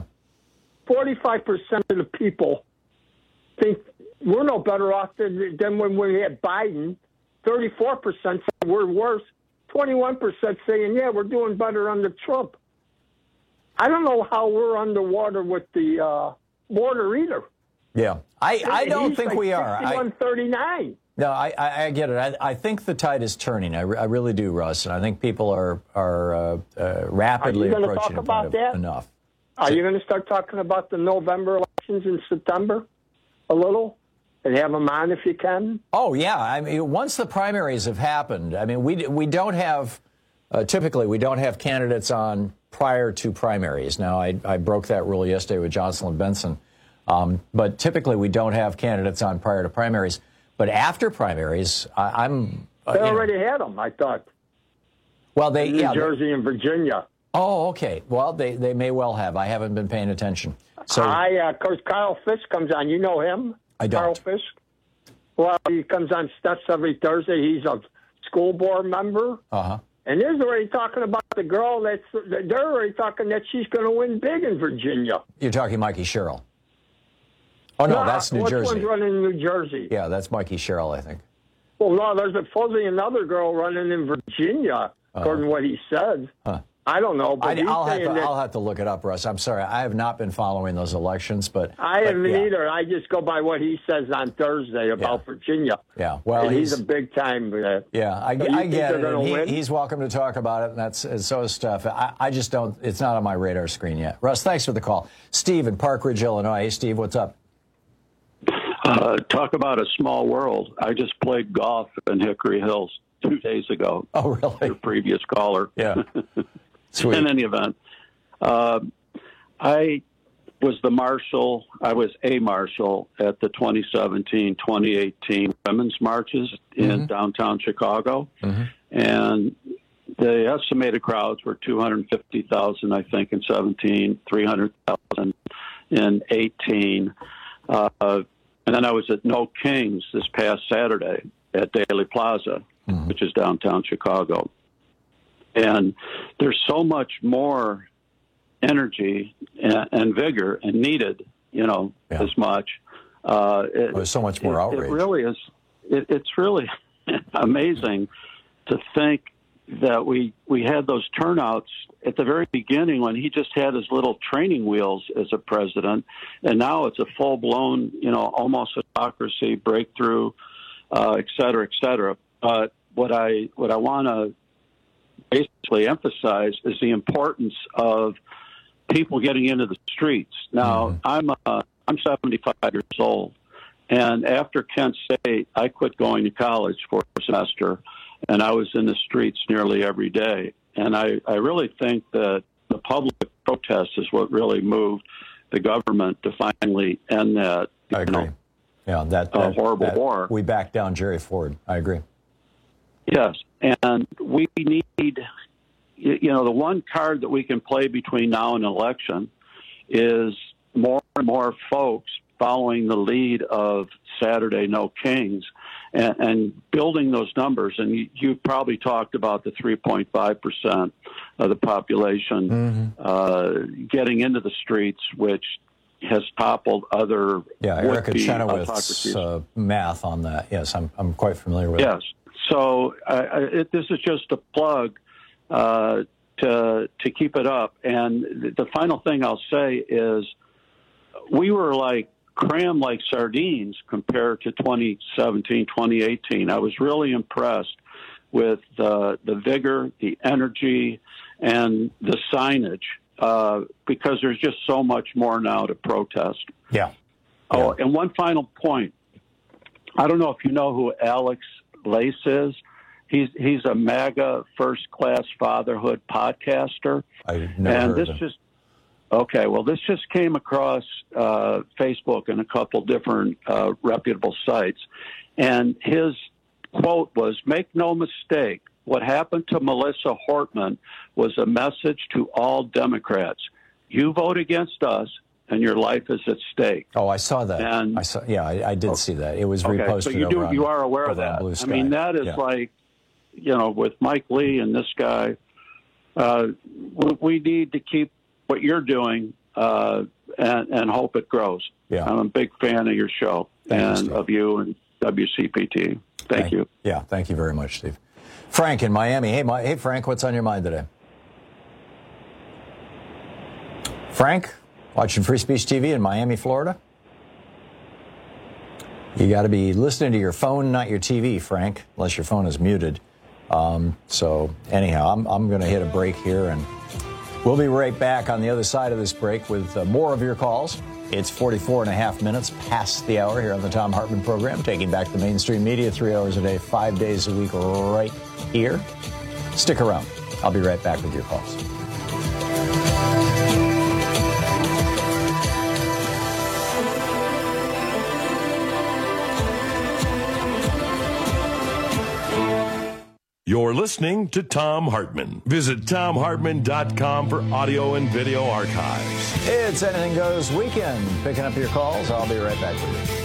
45% of the people think we're no better off than when we had Biden. 34% said we're worse. 21% saying, yeah, we're doing better under Trump. I don't know how we're underwater with the border either. Yeah. I don't think we are. 61-39. No, I get it. I think the tide is turning. I really do, Russ. And I think people are rapidly approaching a point of enough. Are you going to start talking about the November elections in September a little? And have them on if you can? Oh, yeah. I mean, once the primaries have happened, I mean, we don't have, typically, we don't have candidates on prior to primaries. Now, I broke that rule yesterday with Jocelyn Benson. But typically, we don't have candidates on prior to primaries. But after primaries, I'm... They already had them, I thought. Well, they... New Jersey and Virginia. Oh, okay. Well, they may well have. I haven't been paying attention. So, of course, Kyle Fisk comes on. You know him? I don't. Carl Fisk? Well, he comes on Steps every Thursday. He's a school board member. Uh-huh. And they're already talking about the girl they're already talking that she's going to win big in Virginia. You're talking Mikey Sherrill. Oh, no, that's New Jersey. Which one's running in New Jersey? Yeah, that's Mikey Sherrill, I think. Well, no, there's supposedly another girl running in Virginia, according to what he said. Huh. I don't know. But I'll have to look it up, Russ. I'm sorry. I have not been following those elections, but I haven't either. I just go by what he says on Thursday about Virginia. Yeah, well, and he's a big time. I get it. And he's welcome to talk about it, and so is Steph. I just don't. It's not on my radar screen yet. Russ, thanks for the call. Steve in Park Ridge, Illinois. Hey, Steve, what's up? Talk about a small world. I just played golf in Hickory Hills 2 days ago. Oh, really? Your previous caller. Yeah. Sweet. In any event, I was the marshal. I was a marshal at the 2017-2018 women's marches in downtown Chicago. And the estimated crowds were 250,000, I think, in 17, 300,000 in 18. And then I was at No Kings this past Saturday at Daly Plaza, which is downtown Chicago. And there's so much more energy and vigor and needed, as much. There's so much more outrage. It really is. It's really amazing to think that we had those turnouts at the very beginning when he just had his little training wheels as a president, and now it's a full-blown, almost autocracy, breakthrough, et cetera, et cetera. But what I want to basically emphasize is the importance of people getting into the streets. Now, I'm 75 years old, and after Kent State, I quit going to college for a semester, and I was in the streets nearly every day. And I really think that the public protest is what really moved the government to finally end that. I agree. That horrible war. We backed down Jerry Ford. I agree. Yes, and we need, the one card that we can play between now and election is more and more folks following the lead of Saturday No Kings and building those numbers. And you probably talked about the 3.5% of the population getting into the streets, which has toppled other Erica Chenoweth's math on that. Yes, I'm quite familiar with it. Yes. So this is just a plug to keep it up. And the final thing I'll say is we were crammed like sardines compared to 2017, 2018. I was really impressed with the vigor, the energy, and the signage because there's just so much more now to protest. Yeah. Oh, and one final point. I don't know if you know who Alex Lace is. He's a MAGA first-class fatherhood podcaster. I've never heard of him. Okay, well, this just came across Facebook and a couple different reputable sites. And his quote was, "Make no mistake, what happened to Melissa Hortman was a message to all Democrats. You vote against us, and your life is at stake." Oh, I saw that. And I did see that. It was reposted. So you are aware of that. Blue Sky. I mean, that is with Mike Lee and this guy, we need to keep what you're doing and hope it grows. Yeah. I'm a big fan of your show of you and WCPT. Thank you. Yeah, thank you very much, Steve. Frank in Miami. Hey, Frank, what's on your mind today? Frank, watching Free Speech TV in Miami, Florida? You got to be listening to your phone, not your TV, Frank, unless your phone is muted. So anyhow, I'm going to hit a break here, and we'll be right back on the other side of this break with more of your calls. It's 44 and a half minutes past the hour here on the Thom Hartmann program, taking back the mainstream media 3 hours a day, 5 days a week, right here. Stick around. I'll be right back with your calls. You're listening to Thom Hartmann. Visit ThomHartmann.com for audio and video archives. It's Anything Goes Weekend. Picking up your calls. I'll be right back with you.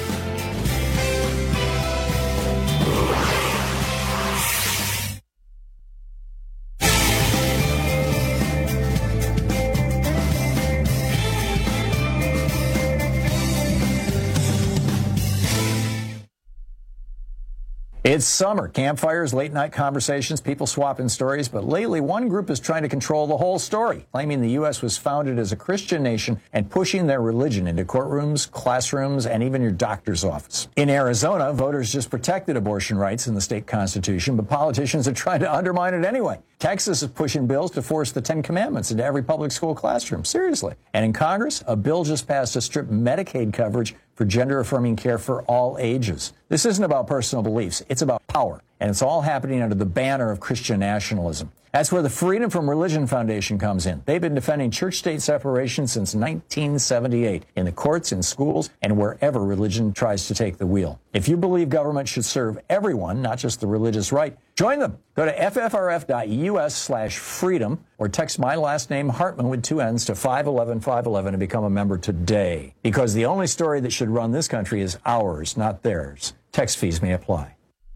It's summer. Campfires, late-night conversations, people swapping stories. But lately, one group is trying to control the whole story, claiming the U.S. was founded as a Christian nation and pushing their religion into courtrooms, classrooms, and even your doctor's office. In Arizona, voters just protected abortion rights in the state constitution, but politicians are trying to undermine it anyway. Texas is pushing bills to force the Ten Commandments into every public school classroom. Seriously. And in Congress, a bill just passed to strip Medicaid coverage for gender-affirming care for all ages. This isn't about personal beliefs. It's about power. And it's all happening under the banner of Christian nationalism. That's where the Freedom from Religion Foundation comes in. They've been defending church-state separation since 1978 in the courts, in schools, and wherever religion tries to take the wheel. If you believe government should serve everyone, not just the religious right, join them. Go to ffrf.us/freedom or text my last name, Hartmann, with 2 N's to 511-511 and become a member today. Because the only story that should run this country is ours, not theirs. Text fees may apply.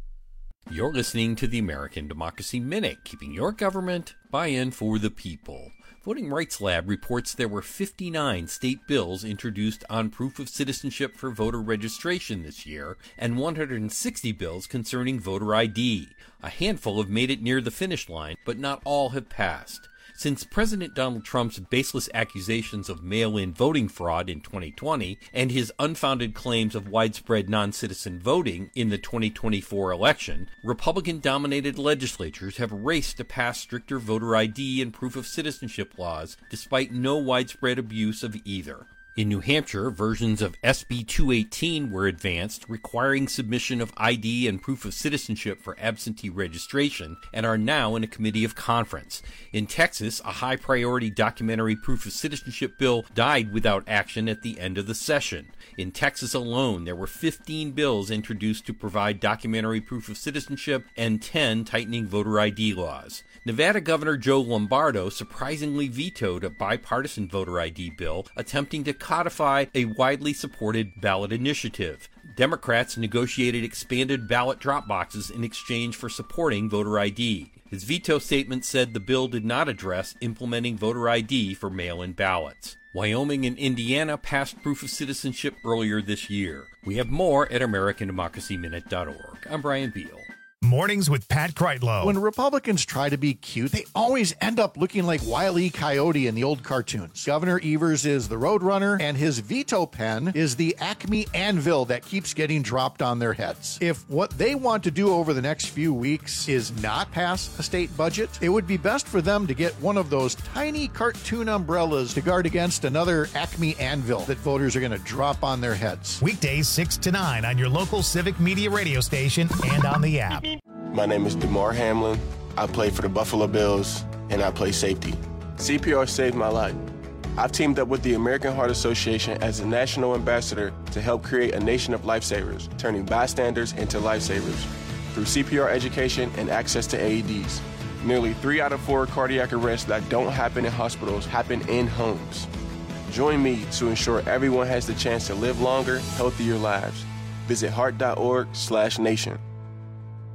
You're listening to the American Democracy Minute, keeping your government by-in for the people. Voting Rights Lab reports there were 59 state bills introduced on proof of citizenship for voter registration this year, and 160 bills concerning voter ID. A handful have made it near the finish line, but not all have passed. Since President Donald Trump's baseless accusations of mail-in voting fraud in 2020 and his unfounded claims of widespread non-citizen voting in the 2024 election, Republican-dominated legislatures have raced to pass stricter voter ID and proof of citizenship laws despite no widespread abuse of either. In New Hampshire, versions of SB 218 were advanced, requiring submission of ID and proof of citizenship for absentee registration, and are now in a committee of conference. In Texas, a high-priority documentary proof of citizenship bill died without action at the end of the session. In Texas alone, there were 15 bills introduced to provide documentary proof of citizenship and 10 tightening voter ID laws. Nevada Governor Joe Lombardo surprisingly vetoed a bipartisan voter ID bill attempting to codify a widely supported ballot initiative. Democrats negotiated expanded ballot drop boxes in exchange for supporting voter ID. His veto statement said the bill did not address implementing voter ID for mail-in ballots. Wyoming and Indiana passed proof of citizenship earlier this year. We have more at AmericanDemocracyMinute.org. I'm Brian Beal. Mornings with Pat Kreitlow. When Republicans try to be cute, they always end up looking like Wile E. Coyote in the old cartoons. Governor Evers is the Roadrunner, and his veto pen is the Acme anvil that keeps getting dropped on their heads. If what they want to do over the next few weeks is not pass a state budget, it would be best for them to get one of those tiny cartoon umbrellas to guard against another Acme anvil that voters are going to drop on their heads. Weekdays 6 to 9 on your local Civic Media radio station and on the app. My name is DeMar Hamlin. I play for the Buffalo Bills, and I play safety. CPR saved my life. I've teamed up with the American Heart Association as a national ambassador to help create a nation of lifesavers, turning bystanders into lifesavers through CPR education and access to AEDs. Nearly 3 out of 4 cardiac arrests that don't happen in hospitals happen in homes. Join me to ensure everyone has the chance to live longer, healthier lives. Visit heart.org/nation.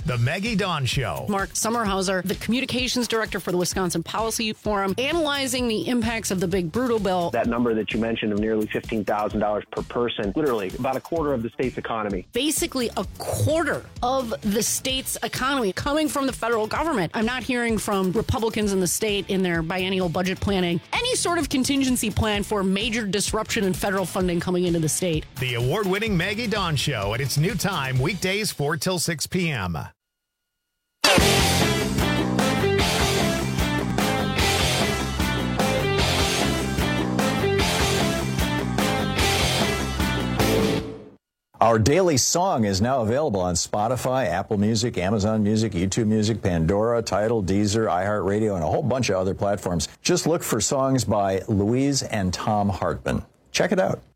The Maggie Dawn Show. Mark Sommerhauser, the communications director for the Wisconsin Policy Forum, analyzing the impacts of the big brutal bill. That number that you mentioned of nearly $15,000 per person, literally about a quarter of the state's economy. Basically a quarter of the state's economy coming from the federal government. I'm not hearing from Republicans in the state in their biennial budget planning any sort of contingency plan for major disruption in federal funding coming into the state. The award-winning Maggie Dawn Show at its new time, weekdays 4 till 6 p.m. Our daily song is now available on Spotify, Apple Music, Amazon Music, YouTube Music, Pandora, Tidal, Deezer, iHeartRadio, and a whole bunch of other platforms. Just look for songs by Louise and Tom Hartman. Check it out.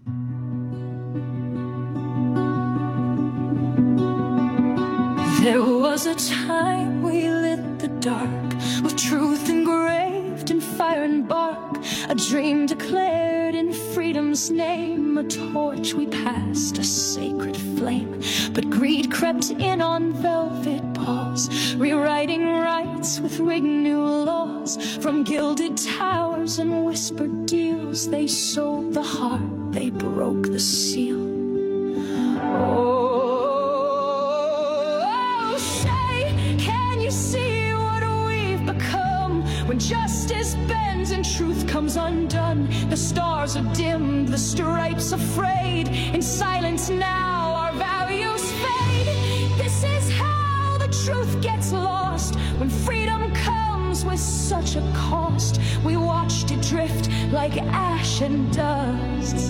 There was a time we lit the dark with truth engraved in fire and bark, a dream declared in freedom's name, a torch we passed, a sacred flame. But greed crept in on velvet paws, rewriting rights with rigged new laws. From gilded towers and whispered deals, they sold the heart, they broke the seal. You see what we've become when justice bends and truth comes undone. The stars are dimmed, the stripes are frayed. In silence now our values fade. This is how the truth gets lost when freedom comes with such a cost. We watched it drift like ash and dust.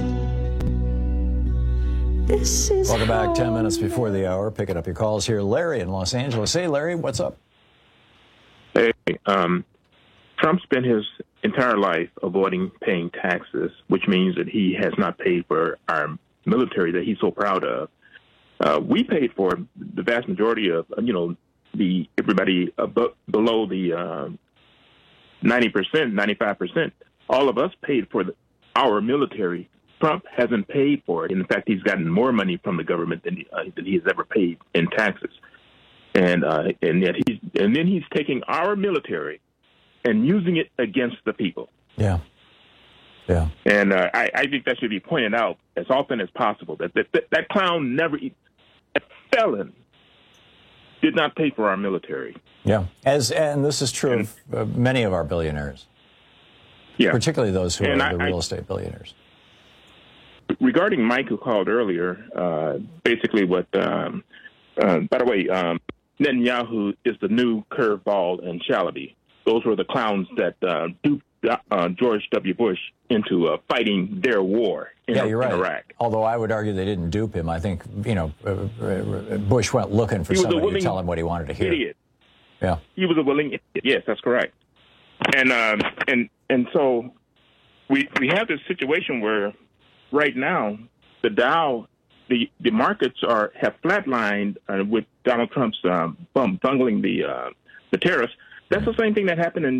This is Welcome back, 10 minutes before the hour. Picking up your calls here. Larry in Los Angeles. Hey, Larry, what's up? Hey, Trump spent his entire life avoiding paying taxes, which means that he has not paid for our military that he's so proud of. We paid for the vast majority of, everybody below the 90%, 95%. All of us paid for our military. Trump hasn't paid for it. In fact, he's gotten more money from the government than he's ever paid in taxes. And then he's taking our military and using it against the people. Yeah. Yeah. And I think that should be pointed out as often as possible, that clown a felon did not pay for our military. Yeah. And this is true of many of our billionaires. Yeah. Particularly those who are the real estate billionaires. Regarding Mike, who called earlier, basically what, by the way, Netanyahu is the new curveball and Shalaby. Those were the clowns that duped George W. Bush into fighting their war in Iraq. Although I would argue they didn't dupe him. I think, Bush went looking for somebody to tell him what he wanted to hear. Idiot. Yeah. He was a willing idiot. Yes, that's correct. And so we have this situation where right now the Dow, the markets have flatlined with Donald Trump's bungling the tariffs. That's the same thing that happened in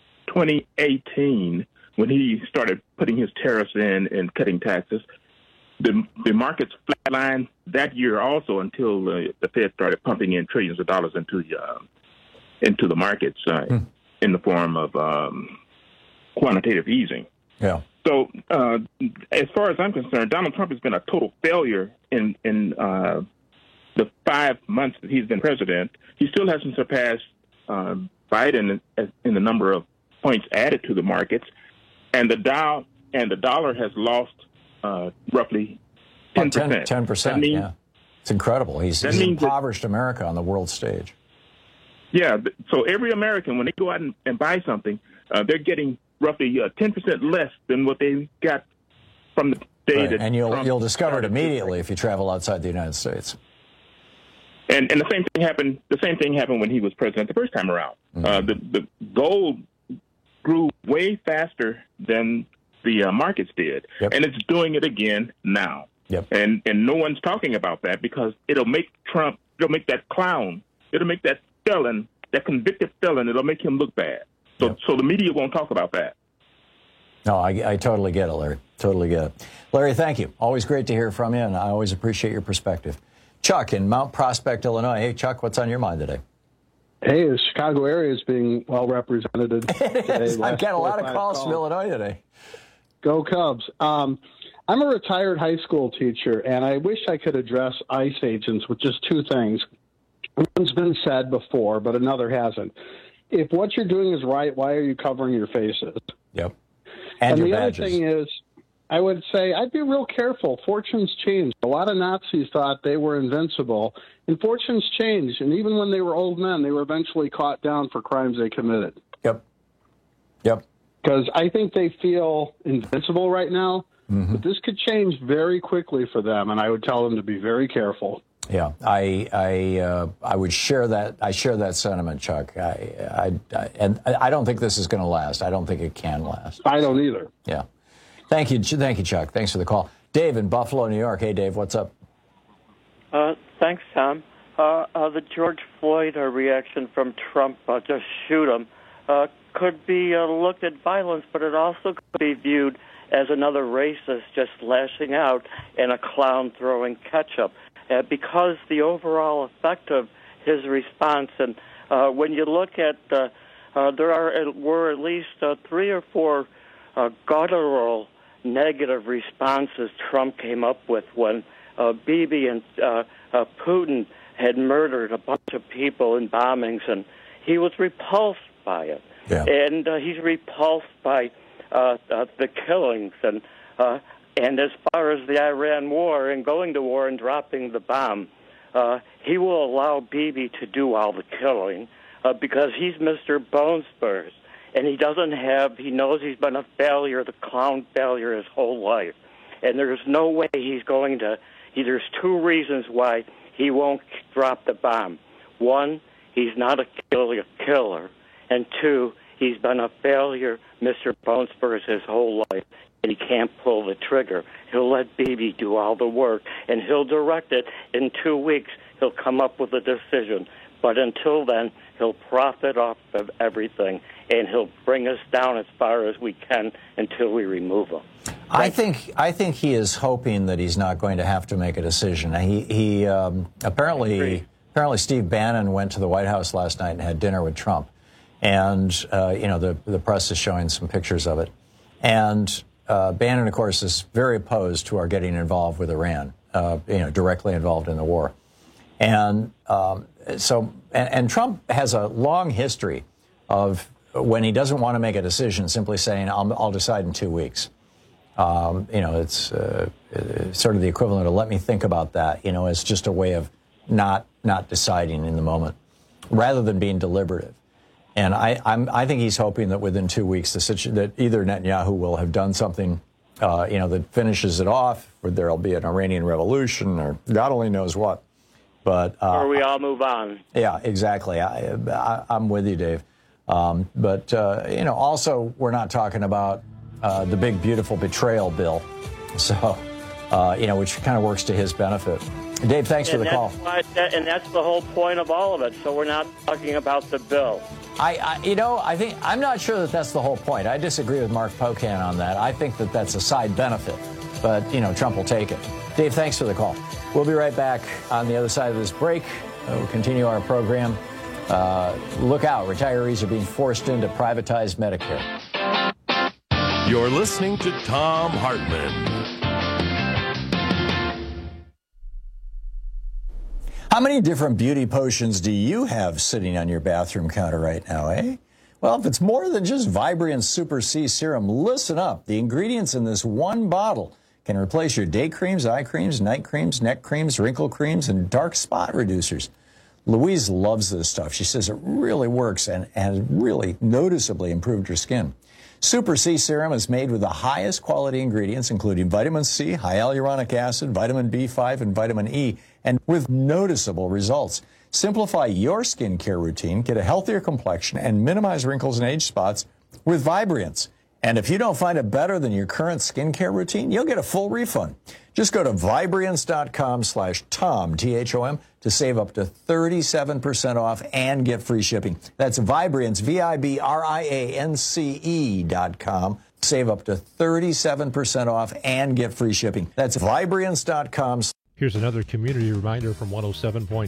2018 when he started putting his tariffs in and cutting taxes. The markets flatlined that year also until the Fed started pumping in trillions of dollars into the markets in the form of quantitative easing. Yeah. So, as far as I'm concerned, Donald Trump has been a total failure in the 5 months that he's been president. He still hasn't surpassed Biden in the number of points added to the markets, and the Dow and the dollar has lost roughly 10%. 10%. Yeah, it's incredible. He's impoverished America on the world stage. Yeah. So every American, when they go out and buy something, they're getting roughly 10% less than what they got from the day that. And you'll discover it immediately if you travel outside the United States. And the same thing happened. The same thing happened when he was president the first time around. The gold grew way faster than the markets did, and it's doing it again now. And no one's talking about that because it'll make Trump. It'll make that clown. It'll make that felon, that convicted felon. It'll make him look bad. So the media won't talk about that. No, I totally get it, Larry. Totally get it. Larry, thank you. Always great to hear from you, and I always appreciate your perspective. Chuck in Mount Prospect, Illinois. Hey, Chuck, what's on your mind today? Hey, the Chicago area is being well represented today. I've got a lot of calls from Illinois today. Go Cubs. I'm a retired high school teacher, and I wish I could address ICE agents with just two things. One's been said before, but another hasn't. If what you're doing is right, why are you covering your faces? Yep. And your the badges. other thing is, I would say I'd be real careful. Fortunes change. A lot of Nazis thought they were invincible, and fortunes change. And even when they were old men, they were eventually caught down for crimes they committed. Yep. Because I think they feel invincible right now, but this could change very quickly for them, and I would tell them to be very careful. Yeah, I would share that. I share that sentiment, Chuck. And I don't think this is going to last. I don't think it can last. I don't either. Yeah. Thank you, Chuck. Thanks for the call. Dave in Buffalo, New York. Hey, Dave, what's up? Thanks, Tom. The George Floyd reaction from Trump, just shoot him, could be looked at violence, but it also could be viewed as another racist just lashing out and a clown throwing ketchup. Because the overall effect of his response, and when you look at, there were at least 3 or 4 guttural negative responses Trump came up with when Bibi and Putin had murdered a bunch of people in bombings, and he was repulsed by it. Yeah. And he's repulsed by the killings, and as far as the Iran war and going to war and dropping the bomb, he will allow Bibi to do all the killing because he's Mr. Bone Spurs. And he knows he's been a failure, the clown failure his whole life. And there's no way he's going to, there's 2 reasons why he won't drop the bomb. 1, he's not a killer. And 2, he's been a failure, Mr. Bone Spurs, his whole life. And he can't pull the trigger. He'll let Bibi do all the work, and he'll direct it. In 2 weeks, he'll come up with a decision. But until then, he'll profit off of everything, and he'll bring us down as far as we can until we remove him. I think he is hoping that he's not going to have to make a decision. He apparently Steve Bannon went to the White House last night and had dinner with Trump, and the press is showing some pictures of it, and Bannon, of course, is very opposed to our getting involved with Iran, directly involved in the war. And and Trump has a long history of when he doesn't want to make a decision, simply saying, I'll decide in 2 weeks. It's sort of the equivalent of let me think about that. It's just a way of not deciding in the moment rather than being deliberative. And I think he's hoping that within 2 weeks, that either Netanyahu will have done something, that finishes it off, or there'll be an Iranian revolution, or God only knows what. But or we all move on. Yeah, exactly. I'm with you, Dave. Also, we're not talking about the big, beautiful betrayal bill, so which kind of works to his benefit. Dave, thanks for the call. And that's the whole point of all of it. So we're not talking about the bill. I'm not sure that that's the whole point. I disagree with Mark Pocan on that. I think that that's a side benefit, but Trump will take it. Dave, thanks for the call. We'll be right back on the other side of this break. We'll continue our program. Look out, retirees are being forced into privatized Medicare. You're listening to Thom Hartmann. How many different beauty potions do you have sitting on your bathroom counter right now, eh? Well, if it's more than just Vibriant Super C Serum, listen up. The ingredients in this one bottle can replace your day creams, eye creams, night creams, neck creams, wrinkle creams, and dark spot reducers. Louise loves this stuff. She says it really works and has really noticeably improved her skin. Super C Serum is made with the highest quality ingredients, including vitamin C, high hyaluronic acid, vitamin B5, and vitamin E, and with noticeable results. Simplify your skincare routine, get a healthier complexion, and minimize wrinkles and age spots with Vibriance. And if you don't find it better than your current skincare routine, you'll get a full refund. Just go to Vibriance.com/Tom, T-H-O-M, to save up to 37% off and get free shipping. That's Vibriance, Vibriance.com. Save up to 37% off and get free shipping. That's Vibriance.com. Here's another community reminder from 107.5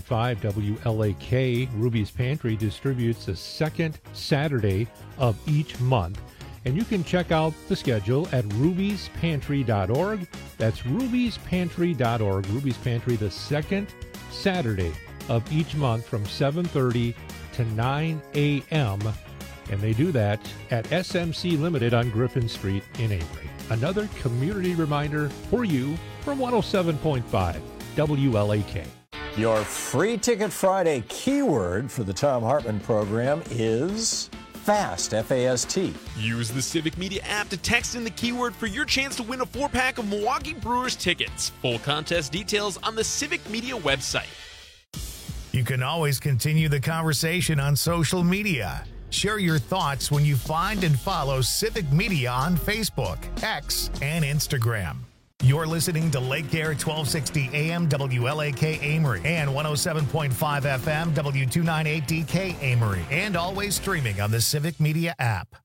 WLAK. Ruby's Pantry distributes the second Saturday of each month. And you can check out the schedule at rubyspantry.org. That's rubyspantry.org. Ruby's Pantry, the second Saturday of each month from 7:30 to 9 a.m. And they do that at SMC Limited on Griffin Street in Avery. Another community reminder for you from 107.5 WLAK. Your Free Ticket Friday keyword for the Thom Hartmann program is FAST, F-A-S-T. Use the Civic Media app to text in the keyword for your chance to win a 4-pack of Milwaukee Brewers tickets. Full contest details on the Civic Media website. You can always continue the conversation on social media. Share your thoughts when you find and follow Civic Media on Facebook, X, and Instagram. You're listening to Lake Air 1260 AM WLAK Amory and 107.5 FM W298DK Amory, and always streaming on the Civic Media app.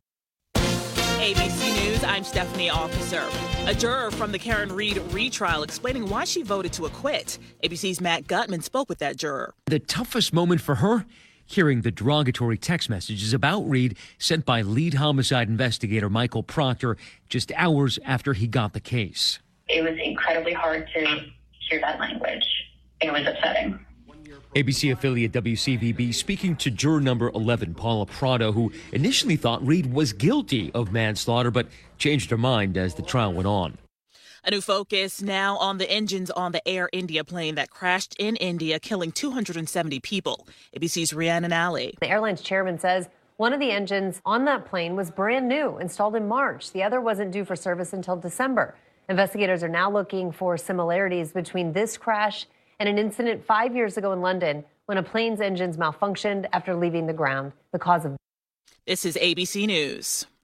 ABC News, I'm Stephanie Officer. A juror from the Karen Reed retrial explaining why she voted to acquit. ABC's Matt Gutman spoke with that juror. The toughest moment for her? Hearing the derogatory text messages about Reed sent by lead homicide investigator Michael Proctor just hours after he got the case. It was incredibly hard to hear that language. It was upsetting. ABC affiliate WCVB speaking to juror number 11, Paula Prado, who initially thought Reed was guilty of manslaughter, but changed her mind as the trial went on. A new focus now on the engines on the Air India plane that crashed in India, killing 270 people. ABC's Rhiannon Alley. The airline's chairman says one of the engines on that plane was brand new, installed in March. The other wasn't due for service until December. Investigators are now looking for similarities between this crash and an incident 5 years ago in London when a plane's engines malfunctioned after leaving the ground. The cause of This is ABC News.